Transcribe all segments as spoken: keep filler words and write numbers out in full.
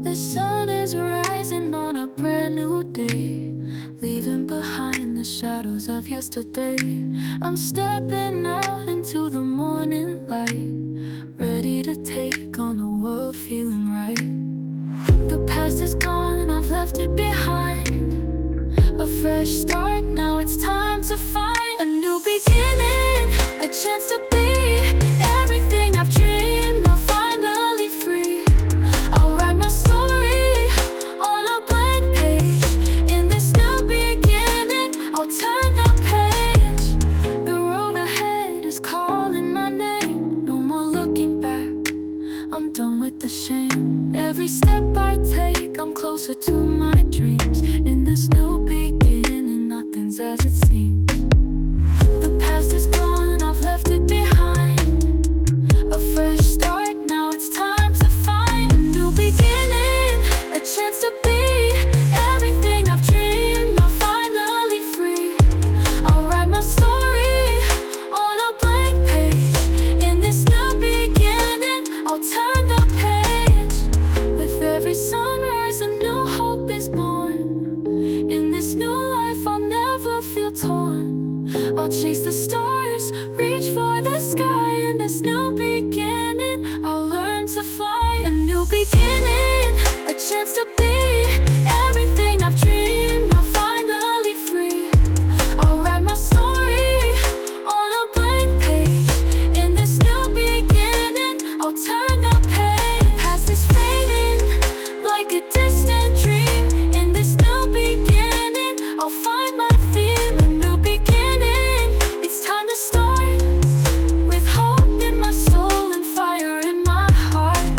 The sun is rising on a brand new day, leaving behind the shadows of yesterday. I'm stepping out into the morning light, ready to take on the world, feeling right. The past is gone, I've left it behind. A fresh start, now it's time to find a new beginning, a chance to be everything I've dreamed. I'm finally free. I'll write my story on a blank page. In this new beginning, I'll turn the page. The road ahead is calling my name. No more looking back, I'm done with the shame. Every step I take, I'm closer to my dreams. In this new beginning, nothing's as it seems. The past is gone, I've left it behind. A fresh start, now it's time to find a new beginning, a chance to be everything I've dreamed. I'm finally free. I'll write my story on a blank page. In this new beginning, I'll turn the page. With every sunrise, a new hope is born. In this new life, I'll never feel torn. I'll chase the stars, reach for the sky. In this new beginning, I'll learn to fly. A new beginning, a chance to be everything I've dreamed. I'm finally free. I'll write my story on a blank page. In this new beginning, I'll turn the page. Past is fading like a distant dream. In this new beginning, I'll find my theme. A new beginning, it's time to start. With hope in my soul and fire in my heart.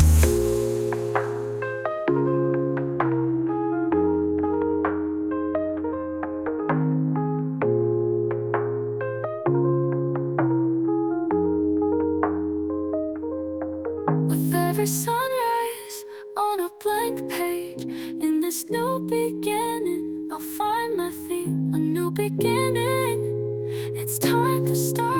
With every sunrise on a blank page. In this new beginning, I'll find my theme. A new beginning, it's time to start.